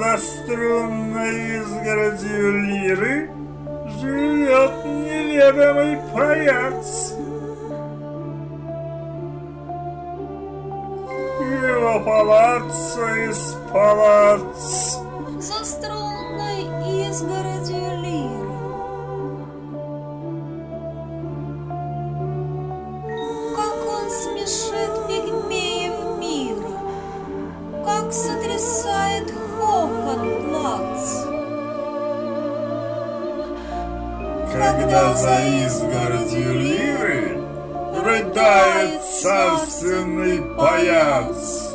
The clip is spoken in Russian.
За струнной изгородью лиры живет неведомый паяц. Его палаццо из палац. За струнной изгородью лиры. Как он смешит пигмеев мира, как сотрясает хохот плац. Когда за изгородью лиры рыдает царственный паяц.